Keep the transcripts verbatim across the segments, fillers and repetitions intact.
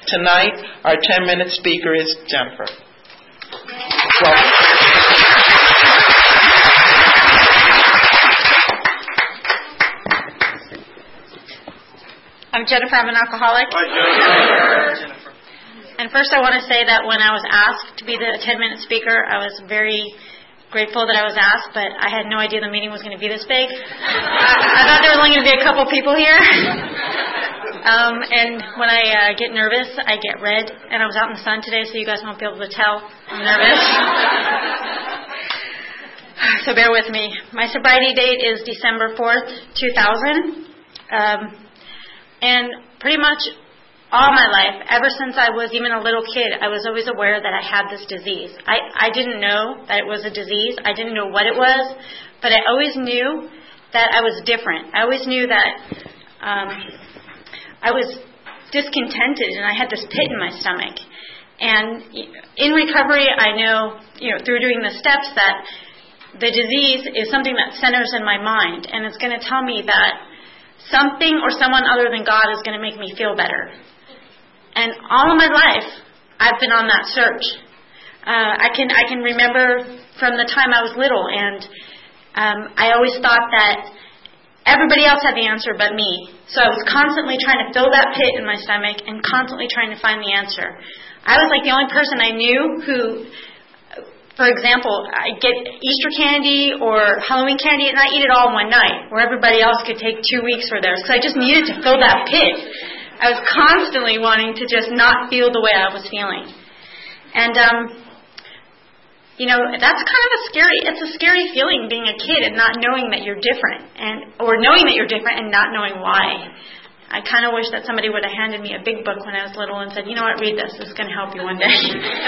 Tonight, our ten-minute speaker is Jennifer. Welcome. I'm Jennifer. I'm an alcoholic. Hi, Jennifer. And first I want to say that when I was asked to be the ten-minute speaker, I was very grateful that I was asked, but I had no idea the meeting was going to be this big. I thought there was only going to be a couple people here. Um, and when I uh, get nervous, I get red. And I was out in the sun today, so you guys won't be able to tell I'm nervous. So bear with me. My sobriety date is December fourth, two thousand. Um, and pretty much all my life, ever since I was even a little kid, I was always aware that I had this disease. I, I didn't know that it was a disease. I didn't know what it was, but I always knew that I was different. I always knew that um, I was discontented and I had this pit in my stomach. And in recovery, I know, you know, through doing the steps that the disease is something that centers in my mind, and it's going to tell me that something or someone other than God is going to make me feel better. And all of my life, I've been on that search. Uh, I can I can remember from the time I was little, and um, I always thought that everybody else had the answer but me. So I was constantly trying to fill that pit in my stomach and constantly trying to find the answer. I was like the only person I knew who, for example, I'd get Easter candy or Halloween candy and I eat it all in one night, where everybody else could take two weeks for theirs, because I just needed to fill that pit. I was constantly wanting to just not feel the way I was feeling. And, um, you know, that's kind of a scary, it's a scary feeling being a kid and not knowing that you're different, and or knowing that you're different and not knowing why. I kind of wish that somebody would have handed me a big book when I was little and said, you know what, read this. This is going to help you one day.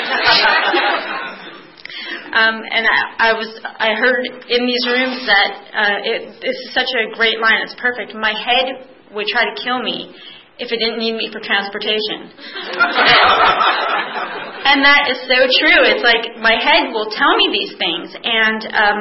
um, and I, I was, I heard in these rooms that uh, it, this is such a great line. It's perfect. My head would try to kill me if it didn't need me for transportation. And that is so true. It's like my head will tell me these things, and um,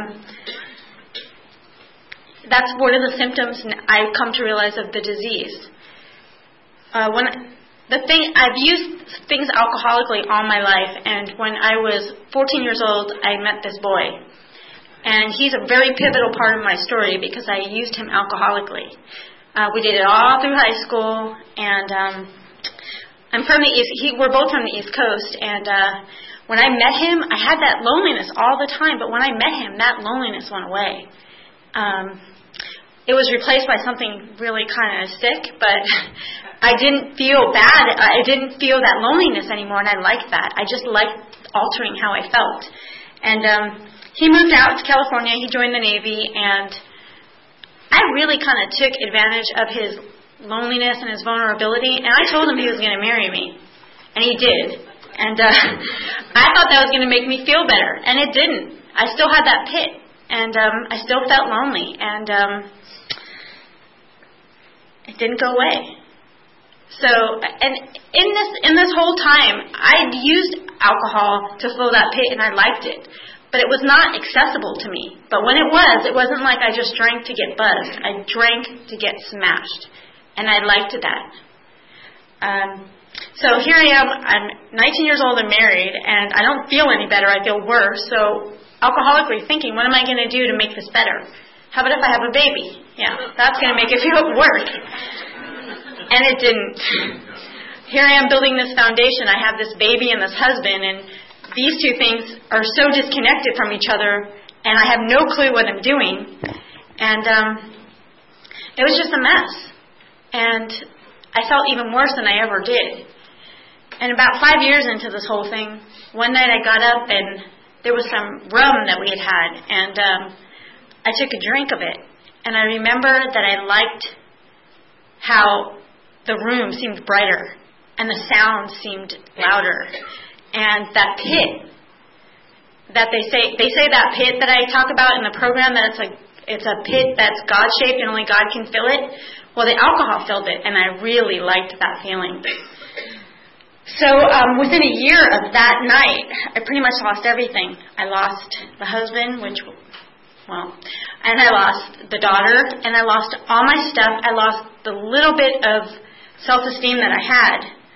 that's one of the symptoms I've come to realize of the disease. Uh, when the thing I've used things alcoholically all my life, and when I was fourteen years old, I met this boy, and he's a very pivotal part of my story because I used him alcoholically. Uh, we did it all through high school, and um, I'm from the East. He, we're both from the East Coast, and uh, when I met him, I had that loneliness all the time. But when I met him, that loneliness went away. Um, it was replaced by something really kind of sick, but I didn't feel bad. I didn't feel that loneliness anymore, and I liked that. I just liked altering how I felt. And um, he moved out to California. He joined the Navy, and I really kind of took advantage of his loneliness and his vulnerability, and I told him he was going to marry me, and he did. And uh, I thought that was going to make me feel better, and it didn't. I still had that pit, and um, I still felt lonely, and um, it didn't go away. So, and in this in this whole time, I'd used alcohol to fill that pit, and I liked it. But it was not accessible to me. But when it was, it wasn't like I just drank to get buzzed. I drank to get smashed. And I liked that. Um, so here I am. I'm nineteen years old and married, and I don't feel any better. I feel worse. So alcoholically thinking, what am I going to do to make this better? How about if I have a baby? Yeah, that's going to make it feel worse. And it didn't. Here I am building this foundation. I have this baby and this husband, and these two things are so disconnected from each other, and I have no clue what I'm doing. And um, it was just a mess. And I felt even worse than I ever did. And about five years into this whole thing, one night I got up, and there was some rum that we had had, and um, I took a drink of it. And I remember that I liked how the room seemed brighter, and the sound seemed louder. And that pit that they say they say that pit that I talk about in the program, that it's a it's a pit that's God-shaped and only God can fill it. Well, the alcohol filled it, and I really liked that feeling. So um, within a year of that night, I pretty much lost everything. I lost the husband, which, well, and I lost the daughter, and I lost all my stuff. I lost the little bit of self-esteem that I had.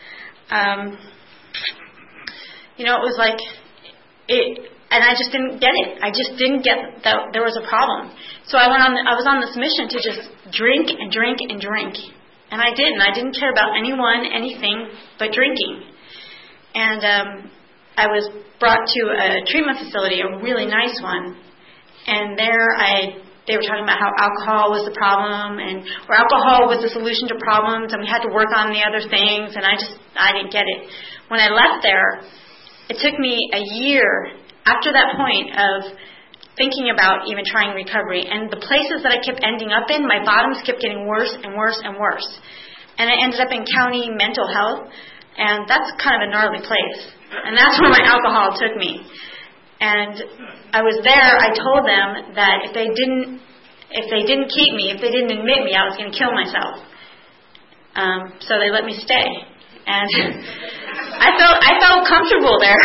um, you know, it was like it, and I just didn't get it. I just didn't get that there was a problem. So I went on. I was on this mission to just drink and drink and drink, and I did. And I didn't care about anyone, anything but drinking. And um, I was brought to a treatment facility, a really nice one, and there I. They were talking about how alcohol was the problem, and or alcohol was the solution to problems, and we had to work on the other things. And I just, I didn't get it. When I left there, it took me a year after that point of thinking about even trying recovery. And the places that I kept ending up in, my bottoms kept getting worse and worse and worse. And I ended up in county mental health, and that's kind of a gnarly place. And that's where my alcohol took me. And I was there, I told them that if they didn't if they didn't keep me, if they didn't admit me, I was going to kill myself. Um, so they let me stay. And I felt I felt comfortable there.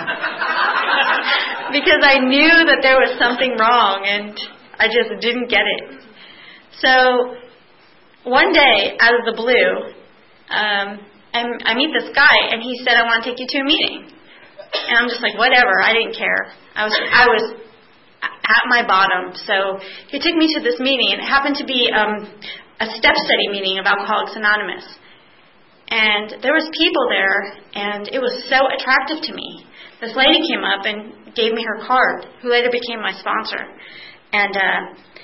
Because I knew that there was something wrong, and I just didn't get it. So one day, out of the blue, um, I, I meet this guy, and he said, I want to take you to a meeting. And I'm just like, whatever, I didn't care. I was I was at my bottom. So he took me to this meeting, and it happened to be um, a step study meeting of Alcoholics Anonymous. And there was people there, and it was so attractive to me. This lady came up and gave me her card, who later became my sponsor. And uh,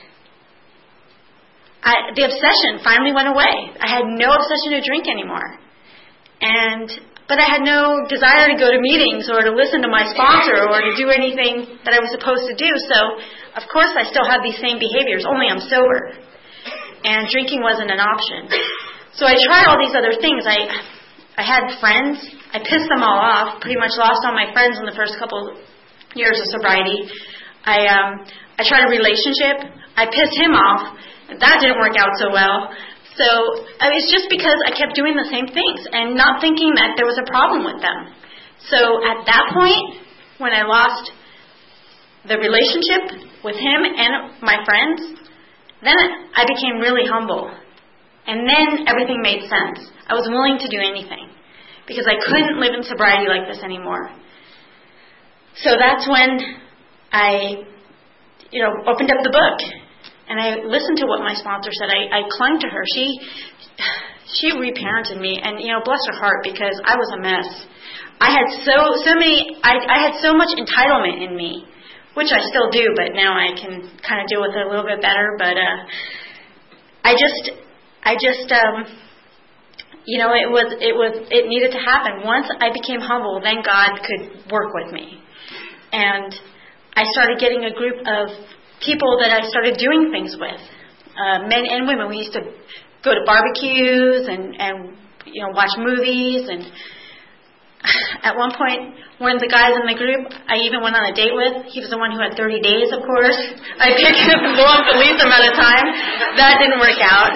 I, the obsession finally went away. I had no obsession to drink anymore. And But I had no desire to go to meetings or to listen to my sponsor or to do anything that I was supposed to do. So, of course, I still had these same behaviors, only I'm sober. And drinking wasn't an option. So I tried all these other things. I I had friends. I pissed them all off. Pretty much lost all my friends in the first couple years of sobriety. I um I tried a relationship. I pissed him off. That didn't work out so well. So I mean, it's just because I kept doing the same things and not thinking that there was a problem with them. So at that point, when I lost the relationship with him and my friends, then I became really humble. And then everything made sense. I was willing to do anything because I couldn't live in sobriety like this anymore. So that's when I, you know, opened up the book. And I listened to what my sponsor said. I, I clung to her. She she reparented me, and you know, bless her heart, because I was a mess. I had so so many. I, I had so much entitlement in me, which I still do, but now I can kind of deal with it a little bit better. But uh, I just I just um, you know, it was it was it needed to happen. Once I became humble, then God could work with me, and I started getting a group of people that I started doing things with, uh, men and women. We used to go to barbecues and, and you know, watch movies. And at one point, one of the guys in the group I even went on a date with, he was the one who had thirty days, of course. I picked him the one with the least amount of time. That didn't work out.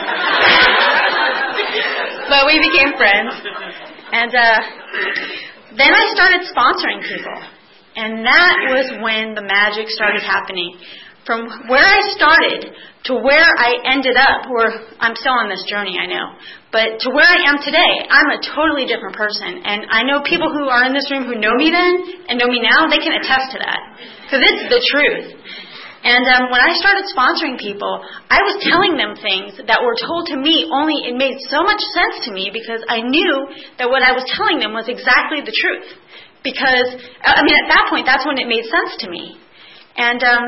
But we became friends. And uh, then I started sponsoring people. And that was when the magic started happening. From where I started to where I ended up, where I'm still on this journey, I know, but to where I am today, I'm a totally different person. And I know people who are in this room who know me then and know me now, they can attest to that. Because it's the truth. And um, when I started sponsoring people, I was telling them things that were told to me, only it made so much sense to me because I knew that what I was telling them was exactly the truth. Because, I mean, at that point, that's when it made sense to me. And um,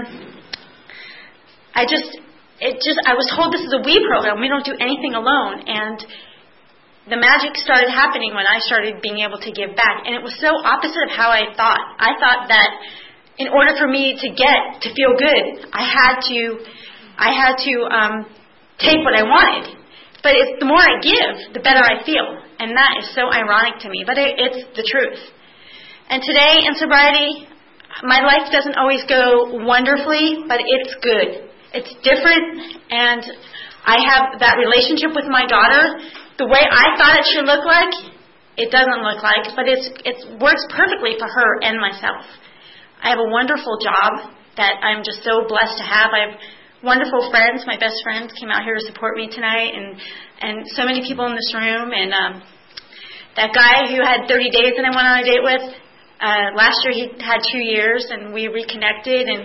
I just, it just, I was told this is a we program. We don't do anything alone. And the magic started happening when I started being able to give back. And it was so opposite of how I thought. I thought that in order for me to get, to feel good, I had to, I had to um, take what I wanted. But it's, the more I give, the better I feel. And that is so ironic to me. But it, it's the truth. And today in sobriety, my life doesn't always go wonderfully, but it's good. It's different, and I have that relationship with my daughter. The way I thought it should look like, it doesn't look like, but it's it works perfectly for her and myself. I have a wonderful job that I'm just so blessed to have. I have wonderful friends. My best friends came out here to support me tonight, and, and so many people in this room, and um, that guy who had thirty days that I went on a date with, uh, last year he had two years and we reconnected, and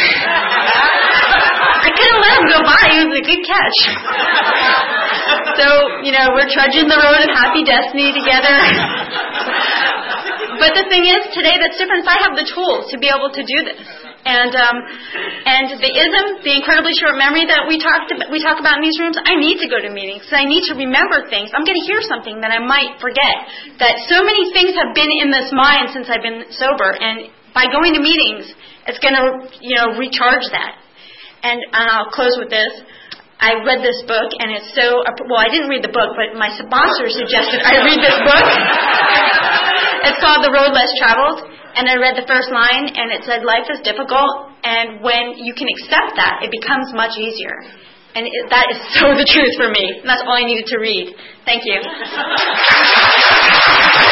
I couldn't let him go by. He was a good catch. So, you know, we're trudging the road of happy destiny together. But the thing is, today that's different. I have the tools to be able to do this. And um, and the ism, the incredibly short memory that we talked about, we talk about in these rooms, I need to go to meetings. I need to remember things. I'm going to hear something that I might forget. That so many things have been in this mind since I've been sober, and by going to meetings, it's going to, you know, recharge that. And, and I'll close with this. I read this book, and it's so, well, I didn't read the book, but my sponsor suggested I read this book. It's called The Road Less Traveled. And I read the first line, and it said, life is difficult, and when you can accept that, it becomes much easier. And it, that is so the truth for me. And that's all I needed to read. Thank you.